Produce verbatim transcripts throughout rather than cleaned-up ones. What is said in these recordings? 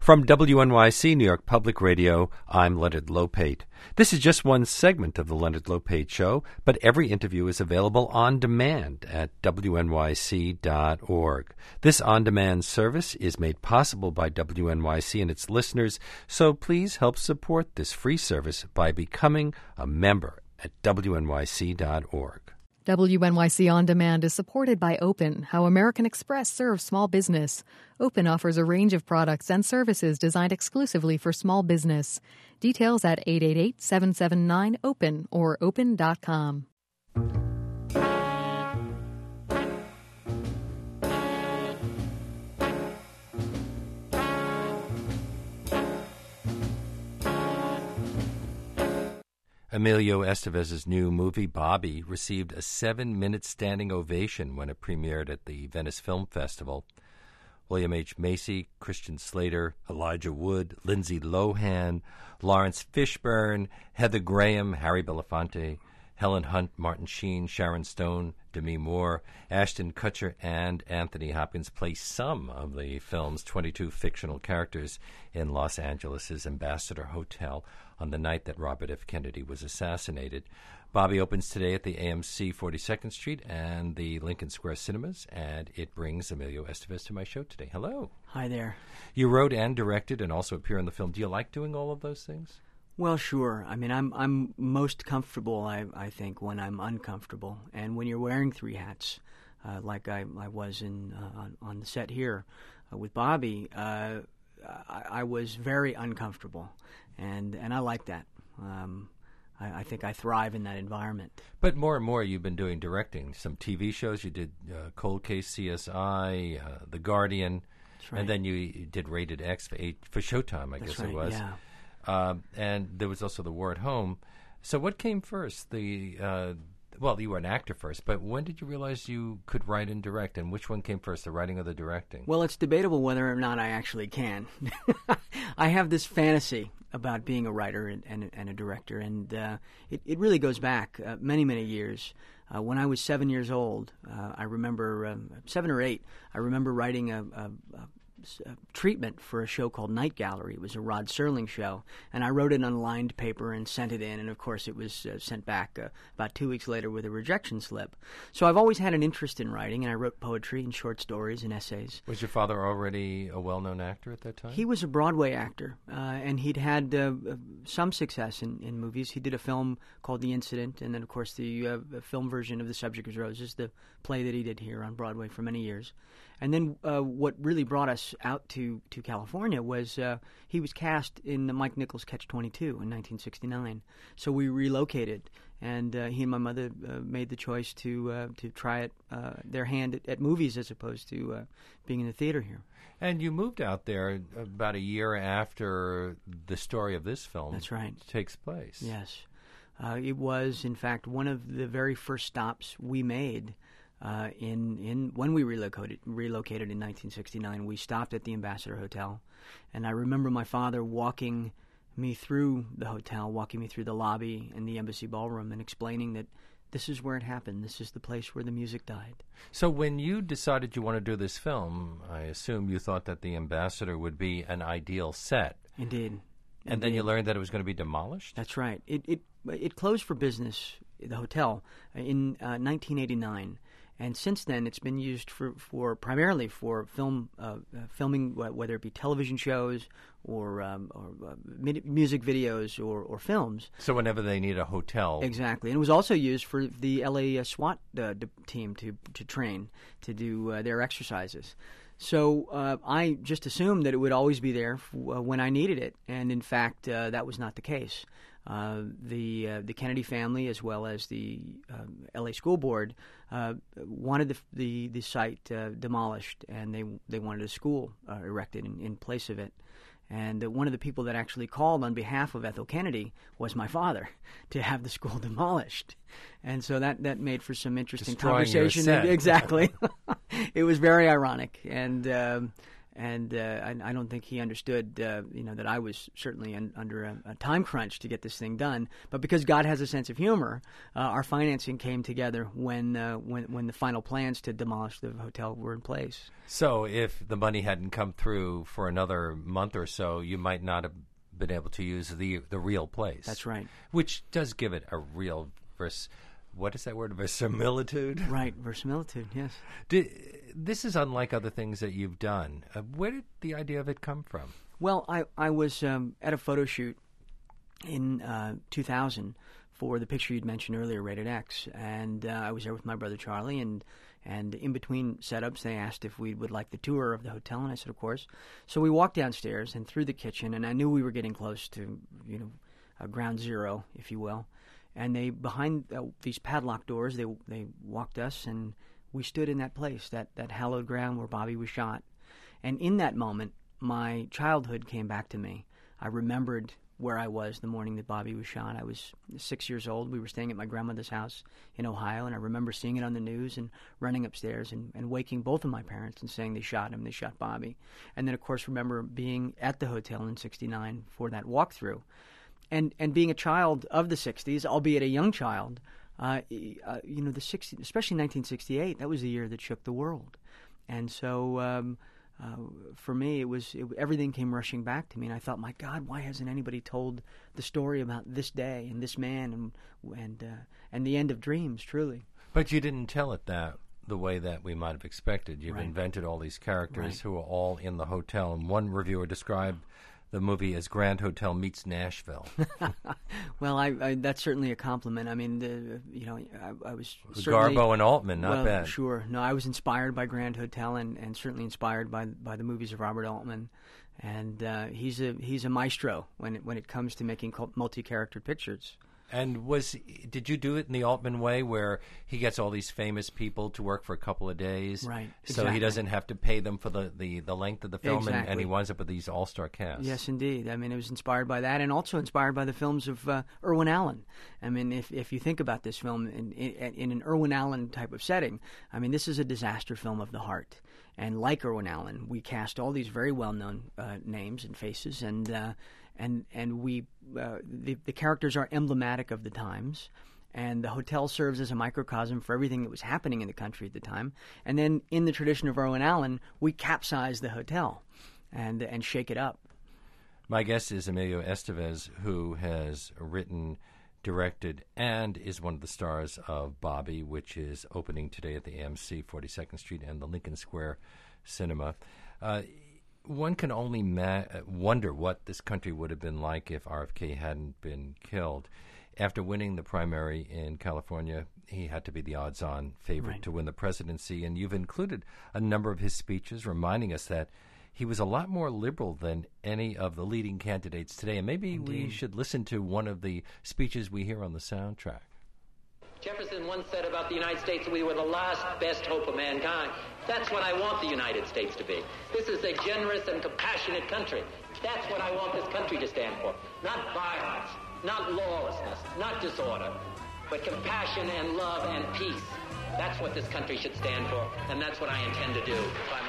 From W N Y C, New York Public Radio, I'm Leonard Lopate. This is just one segment of the Leonard Lopate Show, but every interview is available on demand at W N Y C dot org. This on-demand service is made possible by W N Y C and its listeners, so please help support this free service by becoming a member at W N Y C dot org. W N Y C On Demand is supported by Open, how American Express serves small business. Open offers a range of products and services designed exclusively for small business. Details at eight eight eight, seven seven nine, OPEN or open dot com. Emilio Estevez's new movie, Bobby, received a seven-minute standing ovation when it premiered at the Venice Film Festival. William H. Macy, Christian Slater, Elijah Wood, Lindsay Lohan, Lawrence Fishburne, Heather Graham, Harry Belafonte, Helen Hunt, Martin Sheen, Sharon Stone, Demi Moore, Ashton Kutcher, and Anthony Hopkins play some of the film's twenty-two fictional characters in Los Angeles' Ambassador Hotel on the night that Robert F. Kennedy was assassinated. Bobby opens today at the A M C forty-second Street and the Lincoln Square Cinemas, and it brings Emilio Estevez to my show today. Hello. Hi there. You wrote and directed and also appear in the film. Do you like doing all of those things? Well, sure. I mean, I'm I'm most comfortable, I I think, when I'm uncomfortable, and when you're wearing three hats, uh, like I, I was in uh, on, on the set here uh, with Bobby. Uh, I, I was very uncomfortable, and and I like that. Um, I, I think I thrive in that environment. But more and more, you've been doing directing. Some T V shows. You did uh, Cold Case, C S I, uh, The Guardian, That's right. And then you did Rated X for eight, for Showtime, I That's guess right, it was. Yeah. Uh, and there was also The War at Home. So what came first? The uh, well, you were an actor first, but when did you realize you could write and direct? And which one came first, the writing or the directing? Well, it's debatable whether or not I actually can. I have this fantasy about being a writer and, and, and a director, and uh, it, it really goes back uh, many, many years. Uh, when I was seven years old, uh, I remember, um, seven or eight, I remember writing a, a, a Uh, treatment for a show called Night Gallery. It was a Rod Serling show, and I wrote it on lined paper and sent it in, and of course it was uh, sent back uh, about two weeks later with a rejection slip. So I've always had an interest in writing, and I wrote poetry and short stories and essays. Was your father already a well-known actor at that time? He was a Broadway actor, uh, and he'd had uh, some success in, in movies. He did a film called The Incident, and then of course the uh, film version of The Subject Was Roses, the play that he did here on Broadway for many years. And then uh, what really brought us out to, to California was uh, he was cast in the Mike Nichols Catch twenty-two in nineteen sixty-nine. So we relocated, and uh, he and my mother uh, made the choice to uh, to try it, uh, their hand at, at movies as opposed to uh, being in the theater here. And you moved out there about a year after the story of this film That's right. takes place. Yes. Uh, it was, in fact, one of the very first stops we made Uh, in in when we relocated relocated in nineteen sixty-nine. We stopped at the Ambassador Hotel, and I remember my father walking me through the hotel, walking me through the lobby and the embassy ballroom, and explaining that this is where it happened. This is the place where the music died. So when you decided you want to do this film, I assume you thought that the Ambassador would be an ideal set. Indeed. And Indeed. then you learned that it was going to be demolished? That's right. It it it closed for business, the hotel, in uh, nineteen eighty-nine. And since then, it's been used for, for primarily for film uh, uh, filming, whether it be television shows or, um, or uh, music videos or, or films. So whenever they need a hotel. Exactly. And it was also used for the L A uh, SWAT uh, team to, to train, to do uh, their exercises. So uh, I just assumed that it would always be there f- uh, when I needed it. And in fact, uh, that was not the case. Uh, the uh, the Kennedy family, as well as the um, L A School Board, uh, wanted the the, the site uh, demolished, and they they wanted a school uh, erected in, in place of it. And uh, one of the people that actually called on behalf of Ethel Kennedy was my father to have the school demolished. And so that, that made for some interesting Destroying conversation. your set. Exactly. It was very ironic. And um, And uh, I, I don't think he understood, uh, you know, that I was certainly in, under a, a time crunch to get this thing done. But because God has a sense of humor, uh, our financing came together when, uh, when when the final plans to demolish the hotel were in place. So if the money hadn't come through for another month or so, you might not have been able to use the the real place. That's right. Which does give it a real vers. What is that word? Verisimilitude? Right, verisimilitude, yes. Did, this is unlike other things that you've done. Uh, where did the idea of it come from? Well, I, I was um, at a photo shoot in uh, two thousand for the picture you'd mentioned earlier, Rated X, and uh, I was there with my brother Charlie, and, and in between setups they asked if we would like the tour of the hotel, and I said, of course. So we walked downstairs and through the kitchen, and I knew we were getting close to, you know, uh, ground zero, if you will. And they, behind uh, these padlocked doors, they they walked us, and we stood in that place, that, that hallowed ground where Bobby was shot. And in that moment, my childhood came back to me. I remembered where I was the morning that Bobby was shot. I was six years old. We were staying at my grandmother's house in Ohio, and I remember seeing it on the news and running upstairs and, and waking both of my parents and saying they shot him, they shot Bobby. And then, of course, remember being at the hotel in sixty-nine for that walkthrough. And and being a child of the sixties, albeit a young child, uh, uh, you know, the sixties, especially nineteen sixty-eight, that was the year that shook the world. And so um, uh, for me, it was it, everything came rushing back to me, and I thought, my God, why hasn't anybody told the story about this day and this man and and uh, and the end of dreams, truly? But you didn't tell it that the way that we might have expected. You've Right. invented all these characters Right. who are all in the hotel, and one reviewer described the movie as Grand Hotel meets Nashville. Well, I, I that's certainly a compliment. I mean, the, you know, I, I was certainly, Garbo and Altman, not well, bad. Sure, no, I was inspired by Grand Hotel, and, and certainly inspired by by the movies of Robert Altman, and uh, he's a he's a maestro when it when it comes to making multi-character pictures. And was did you do it in the Altman way, where he gets all these famous people to work for a couple of days, Right, so exactly. he doesn't have to pay them for the, the, the length of the film, and, and Exactly. he winds up with these all-star casts? Yes, indeed. I mean, it was inspired by that, and also inspired by the films of uh, Irwin Allen. I mean, if if you think about this film in, in in an Irwin Allen type of setting, I mean, this is a disaster film of the heart. And like Irwin Allen, we cast all these very well-known uh, names and faces, and uh, and and we uh, the the characters are emblematic of the times. And the hotel serves as a microcosm for everything that was happening in the country at the time. And then, in the tradition of Irwin Allen, we capsize the hotel and and shake it up. My guest is Emilio Estevez, who has written, directed, and is one of the stars of Bobby, which is opening today at the A M C, forty-second Street, and the Lincoln Square Cinema. Uh, one can only ma- wonder what this country would have been like if R F K hadn't been killed. After winning the primary in California, he had to be the odds-on favorite Right. to win the presidency, and you've included a number of his speeches reminding us that he was a lot more liberal than any of the leading candidates today. And maybe we Indeed. should listen to one of the speeches we hear on the soundtrack. Jefferson once said about the United States that we were the last best hope of mankind. That's what I want the United States to be. This is a generous and compassionate country. That's what I want this country to stand for. Not violence, not lawlessness, not disorder, but compassion and love and peace. That's what this country should stand for, and that's what I intend to do. If I'm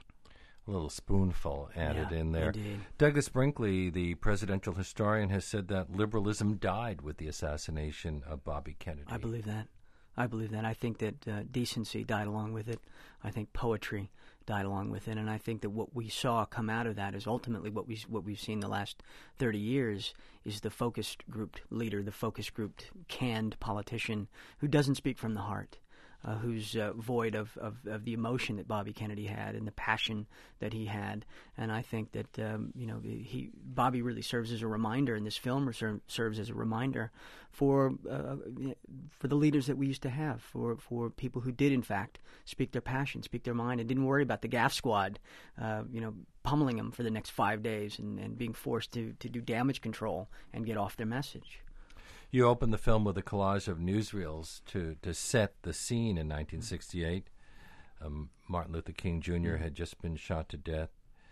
A little spoonful added Yeah, in there. indeed. Douglas Brinkley, the presidential historian, has said that liberalism died with the assassination of Bobby Kennedy. I believe that. I believe that. I think that uh, decency died along with it. I think poetry died along with it, and I think that what we saw come out of that is ultimately what we what we've seen the last thirty years is the focus grouped leader, the focus grouped canned politician who doesn't speak from the heart. Uh, who's uh, void of, of, of the emotion that Bobby Kennedy had and the passion that he had. And I think that, um, you know, he Bobby really serves as a reminder, and this film ser- serves as a reminder for uh, for the leaders that we used to have, for, for people who did, in fact, speak their passion, speak their mind, and didn't worry about the gaff squad, uh, you know, pummeling them for the next five days and, and being forced to, to do damage control and get off their message. You open the film with a collage of newsreels to, to set the scene in nineteen sixty-eight. Um, Martin Luther King Junior had just been shot to death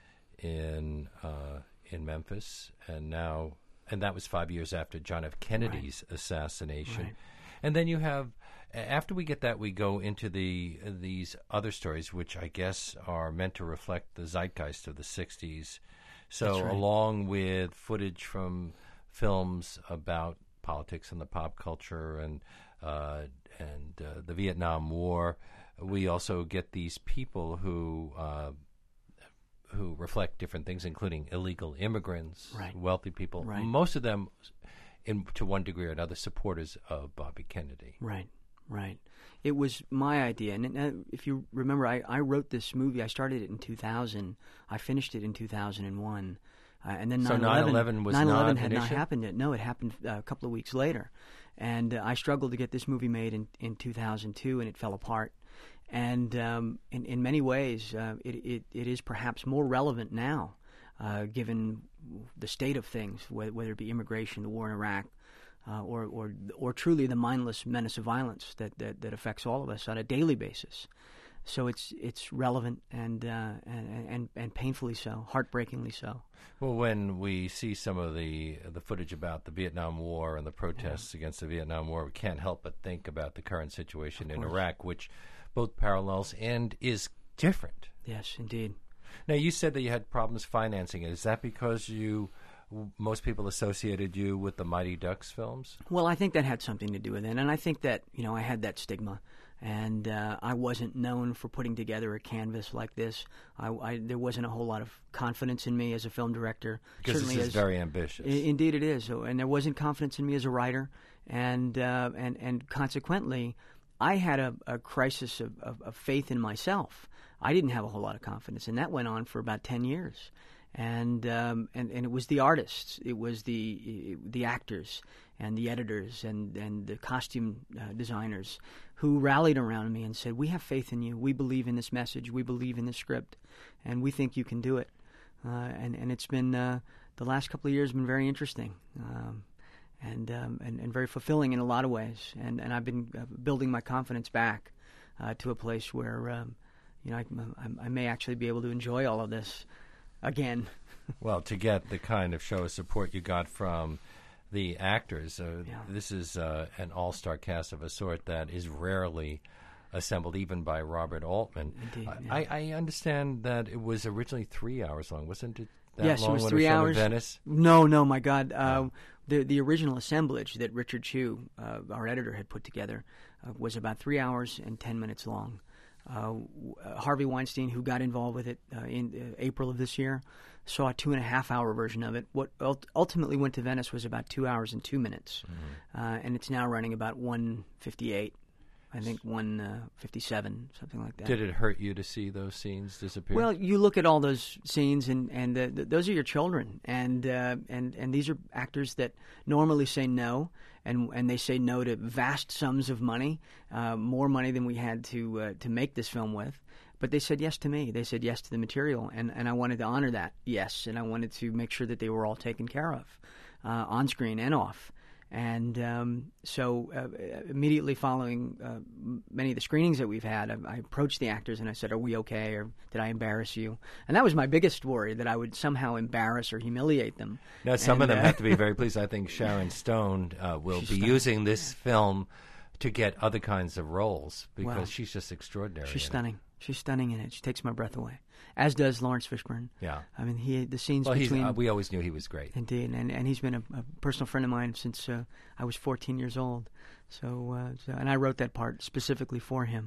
in uh, in Memphis, and now and that was five years after John F. Kennedy's assassination. Right. And then you have, after we get that, we go into the uh, these other stories, which I guess are meant to reflect the zeitgeist of the sixties. So That's right. along with footage from films about politics and the pop culture and uh, and uh, the Vietnam War, we also get these people who uh, who reflect different things, including illegal immigrants, Right. wealthy people. Right. Most of them, in to one degree or another, supporters of Bobby Kennedy. Right, right. It was my idea. And uh, if you remember, I, I wrote this movie. I started it in two thousand. I finished it in two thousand one. Uh, and then So nine nine/eleven was nine eleven not had an not issue? happened yet. No, it happened uh, a couple of weeks later. And uh, I struggled to get this movie made in, in two thousand two, and it fell apart. And um, in, in many ways, uh, it, it, it is perhaps more relevant now, uh, given the state of things, whether, whether it be immigration, the war in Iraq, uh, or, or or truly the mindless menace of violence that, that, that affects all of us on a daily basis. So it's it's relevant and, uh, and and and painfully so, heartbreakingly so. Well, when we see some of the the footage about the Vietnam War and the protests yeah. against the Vietnam War, we can't help but think about the current situation in Iraq, which both parallels and is different. Yes, indeed. Now, you said that you had problems financing it. Is that because you most people associated you with the Mighty Ducks films? Well, I think that had something to do with it, and I think that you know I had that stigma, and uh, I wasn't known for putting together a canvas like this. I, I, there wasn't a whole lot of confidence in me as a film director. Because Certainly this is as, very ambitious. I, indeed, it is, so, and there wasn't confidence in me as a writer, and uh, and and consequently, I had a, a crisis of, of, of faith in myself. I didn't have a whole lot of confidence, and that went on for about ten years. And um, and and it was the artists, it was the the actors, and the editors, and and the costume uh, designers who rallied around me and said, "We have faith in you. We believe in this message. We believe in this script, and we think you can do it." Uh, and and it's been uh, the last couple of years have been very interesting. Um, and, um, and and very fulfilling in a lot of ways, and and I've been uh, building my confidence back uh, to a place where um, you know I, I, I may actually be able to enjoy all of this again. Well, to get the kind of show of support you got from the actors, uh, Yeah. this is uh, an all-star cast of a sort that is rarely assembled, even by Robert Altman. Indeed, I, yeah. I, I understand that it was originally three hours long, wasn't it? That Yes, long it was when three it was hours. In Venice? No, no, my God. Uh, the the original assemblage that Richard Chew, uh, our editor, had put together uh, was about three hours and ten minutes long. Uh, uh, Harvey Weinstein, who got involved with it uh, in uh, April of this year, saw a two and a half hour version of it. What ult- ultimately went to Venice was about two hours and two minutes, mm-hmm. uh, and it's now running about one fifty-eight. I think one uh, fifty-seven, something like that. Did it hurt you to see those scenes disappear? Well, you look at all those scenes, and and uh, th- those are your children, and uh, and and these are actors that normally say no, and and they say no to vast sums of money, uh, more money than we had to uh, to make this film with. But they said yes to me. They said yes to the material, and, and I wanted to honor that yes, and I wanted to make sure that they were all taken care of, uh, on screen and off. And um, so uh, immediately following uh, many of the screenings that we've had, I, I approached the actors and I said, "Are we okay, or did I embarrass you?" And that was my biggest worry, that I would somehow embarrass or humiliate them. Now, some and, of them uh, have to be very pleased. I think Sharon Stone uh, will be stunning. using this film to get other kinds of roles because Wow. she's just extraordinary. She's in it. stunning. She's stunning in it. She takes my breath away, as does Lawrence Fishburne. Yeah. I mean, he the scenes Well, he's, between. uh, we always knew he was great. Indeed, and and he's been a, a personal friend of mine since uh, I was fourteen years old. So, uh, so, and I wrote that part specifically for him.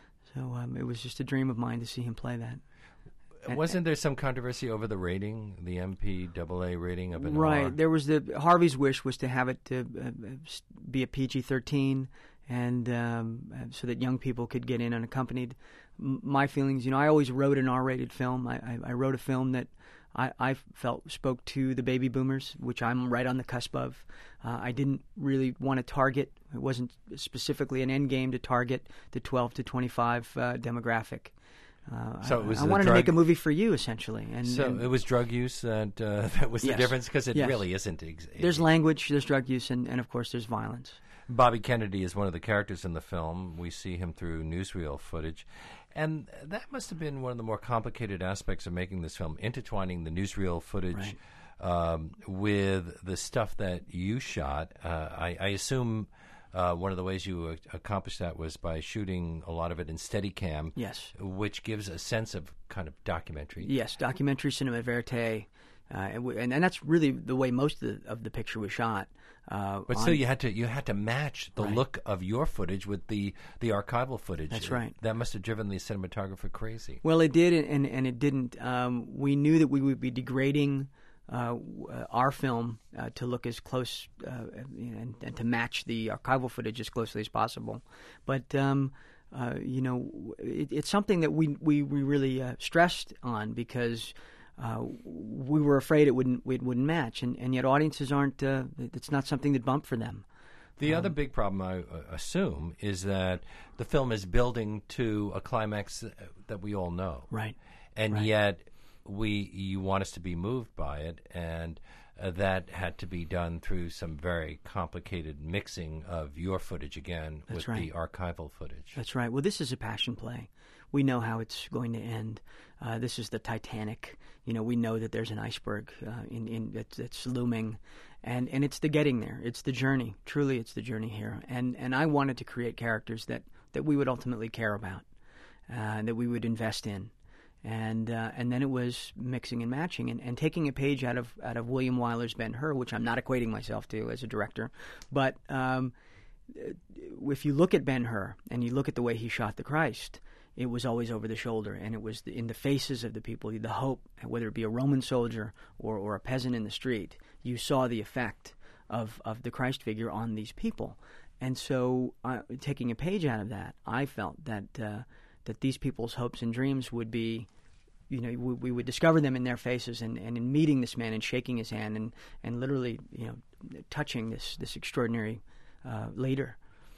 So um, it was just a dream of mine to see him play that. And- Wasn't there some controversy over the rating, the M P A A rating of an Right. R? There was the Harvey's wish was to have it to uh, be a P G thirteen, and um, so that young people could get in unaccompanied. M- my feelings, you know, I always wrote an R-rated film. I, I, I wrote a film that I, I felt spoke to the baby boomers, which I'm right on the cusp of. Uh, I didn't really want to target. It wasn't specifically an end game to target the twelve to twenty-five uh, demographic. Uh, So I, it was I the wanted drug- to make a movie for you, essentially. And, So and it was drug use that uh, that was Yes. the difference, because it Yes. really isn't. Ex- there's language, there's drug use, and, and of course there's violence. Bobby Kennedy is one of the characters in the film. We see him through newsreel footage. And that must have been one of the more complicated aspects of making this film, intertwining the newsreel footage Right. um, with the stuff that you shot. Uh, I, I assume Uh, one of the ways you uh, accomplished that was by shooting a lot of it in Steadicam. Yes. Which gives a sense of kind of documentary. Yes, documentary cinema verite. Uh, and, w- and and that's really the way most of the, of the picture was shot. Uh, but on, still, you had to you had to match the right. look of your footage with the, the archival footage. That's right. That must have driven the cinematographer crazy. Well, it did, and, and it didn't. Um, we knew that we would be degrading uh, our film uh, to look as close uh, and, and to match the archival footage as closely as possible. But um, uh, you know, it, it's something that we we, we really uh, stressed on because. Uh, we were afraid it wouldn't it wouldn't match, and, and yet audiences aren't. Uh, it's not something that bumped for them. The um, other big problem, I uh, assume, is that the film is building to a climax that we all know, right? And right. yet, we you want us to be moved by it, and uh, that had to be done through some very complicated mixing of your footage again That's with right. the archival footage. That's right. Well, this is a passion play. We know how it's going to end. Uh, this is the Titanic. You know, we know that there's an iceberg uh, in, in that's, that's looming, and, and it's the getting there. It's the journey. Truly, it's the journey here. And and I wanted to create characters that, that we would ultimately care about, uh, that we would invest in, and uh, and then it was mixing and matching and, and taking a page out of out of William Wyler's Ben-Hur, which I'm not equating myself to as a director, but um, if you look at Ben-Hur and you look at the way he shot the Christ. It was always over the shoulder, and it was in the faces of the people, the hope, whether it be a Roman soldier or, or a peasant in the street, you saw the effect of, of the Christ figure on these people. And so, uh, taking a page out of that, I felt that uh, that these people's hopes and dreams would be, you know, we, we would discover them in their faces, and, and in meeting this man and shaking his hand and, and literally, you know, touching this, this extraordinary uh, leader.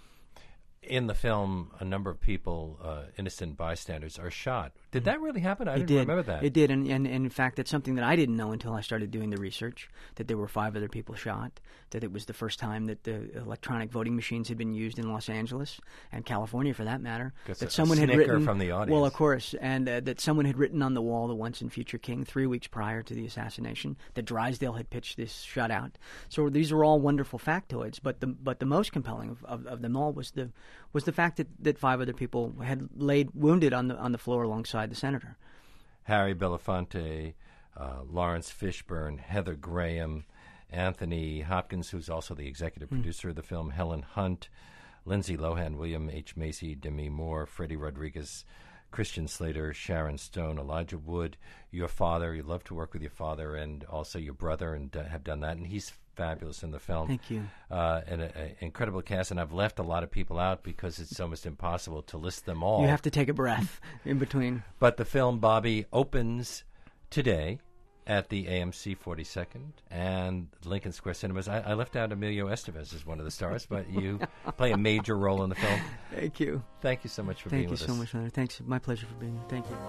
In the film, a number of people, uh, innocent bystanders, are shot. Did that really happen? I it didn't did. remember that. It did, and, and, and in fact, that's something that I didn't know until I started doing the research, that there were five other people shot, that it was the first time that the electronic voting machines had been used in Los Angeles, and California for that matter. That's that a someone had snicker written from the audience. Well, of course, and uh, that someone had written on the wall, the once and future king, three weeks prior to the assassination, that Drysdale had pitched this shutout. So these are all wonderful factoids, but the but the most compelling of, of, of them all was the was the fact that, that five other people had laid wounded on the on the floor alongside the senator. Harry Belafonte, uh, Lawrence Fishburne, Heather Graham, Anthony Hopkins, who's also the executive mm. producer of the film, Helen Hunt, Lindsay Lohan, William H. Macy, Demi Moore, Freddie Rodriguez, Christian Slater, Sharon Stone, Elijah Wood, your father. You love to work with your father and also your brother, and uh, have done that, and he's fabulous in the film. Thank you. Uh, and an incredible cast, and I've left a lot of people out because it's almost impossible to list them all. You have to take a breath in between. But the film, Bobby, opens today at the A M C forty-second and Lincoln Square Cinemas. I, I left out Emilio Estevez as one of the stars, but you play a major role in the film. Thank you. Thank you so much for Thank being with us. Thank you so much, Leonard. Thanks. My pleasure for being here. Thank you.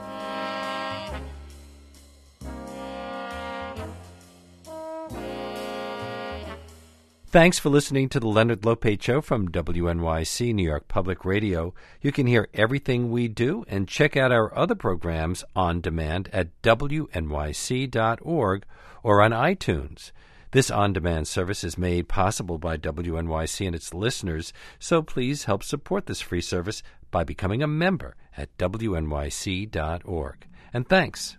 Thanks for listening to the Leonard Lopate Show from W N Y C, New York Public Radio. You can hear everything we do and check out our other programs on demand at W N Y C dot org or on iTunes. This on-demand service is made possible by W N Y C and its listeners, so please help support this free service by becoming a member at W N Y C dot org. And thanks.